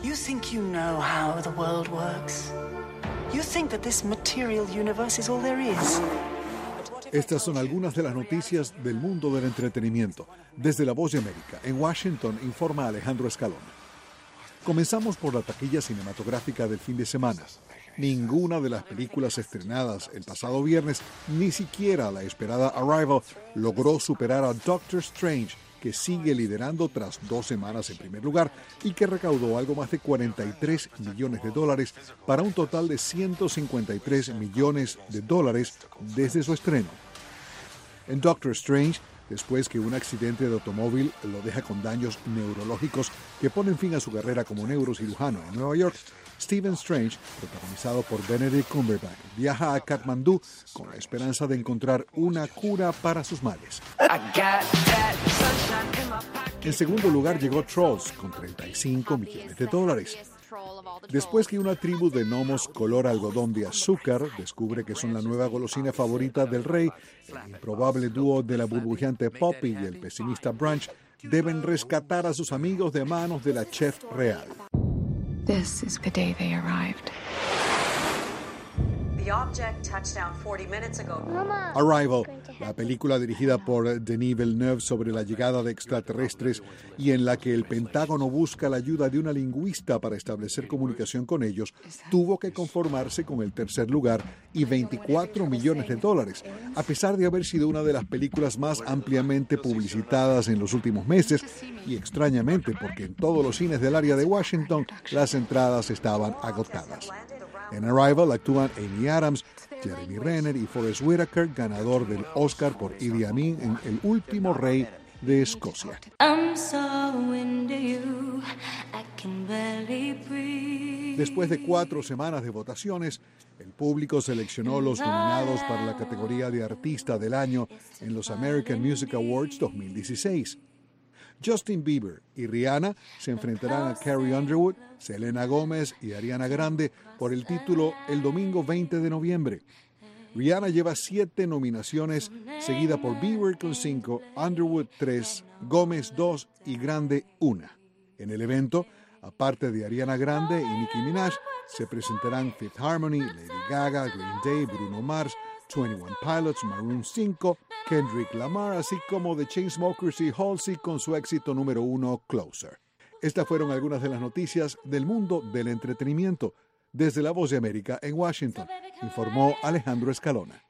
You think you know how the world works? You think that this material universe is all there is? Estas son algunas de las noticias del mundo del entretenimiento. Desde La Voz de América, en Washington, informa Alejandro Escalona. Comenzamos por la taquilla cinematográfica del fin de semana. Ninguna de las películas estrenadas el pasado viernes, ni siquiera la esperada Arrival, logró superar a Doctor Strange, que sigue liderando tras 2 semanas en primer lugar y que recaudó algo más de $43 millones para un total de $153 millones desde su estreno. En Doctor Strange, después que un accidente de automóvil lo deja con daños neurológicos que ponen fin a su carrera como neurocirujano en Nueva York, Stephen Strange, protagonizado por Benedict Cumberbatch, viaja a Katmandú con la esperanza de encontrar una cura para sus males. En segundo lugar llegó Trolls con $35 millones. Después que una tribu de gnomos color algodón de azúcar descubre que son la nueva golosina favorita del rey, el improbable dúo de la burbujeante Poppy y el pesimista Brunch deben rescatar a sus amigos de manos de la chef real. This is the day they arrived. The object touched down 40 minutes ago. Arrival, la película dirigida por Denis Villeneuve sobre la llegada de extraterrestres y en la que el Pentágono busca la ayuda de una lingüista para establecer comunicación con ellos, tuvo que conformarse con el tercer lugar y $24 millones, a pesar de haber sido una de las películas más ampliamente publicitadas en los últimos meses y extrañamente porque en todos los cines del área de Washington las entradas estaban agotadas. En Arrival actúan Amy Adams, Jeremy Renner y Forest Whitaker, ganador del Oscar por Idi Amin en El último rey de Escocia. Después de 4 semanas de votaciones, el público seleccionó los nominados para la categoría de Artista del Año en los American Music Awards 2016. Justin Bieber y Rihanna se enfrentarán a Carrie Underwood, Selena Gómez y Ariana Grande por el título el domingo 20 de noviembre. Rihanna lleva 7 nominaciones, seguida por Bieber con 5, Underwood 3, Gómez 2 y Grande 1. En el evento, aparte de Ariana Grande y Nicki Minaj, se presentarán Fifth Harmony, Lady Gaga, Green Day, Bruno Mars, 21 Pilots, Maroon 5, Kendrick Lamar, así como The Chainsmokers y Halsey con su éxito número 1, Closer. Estas fueron algunas de las noticias del mundo del entretenimiento. Desde La Voz de América en Washington, informó Alejandro Escalona.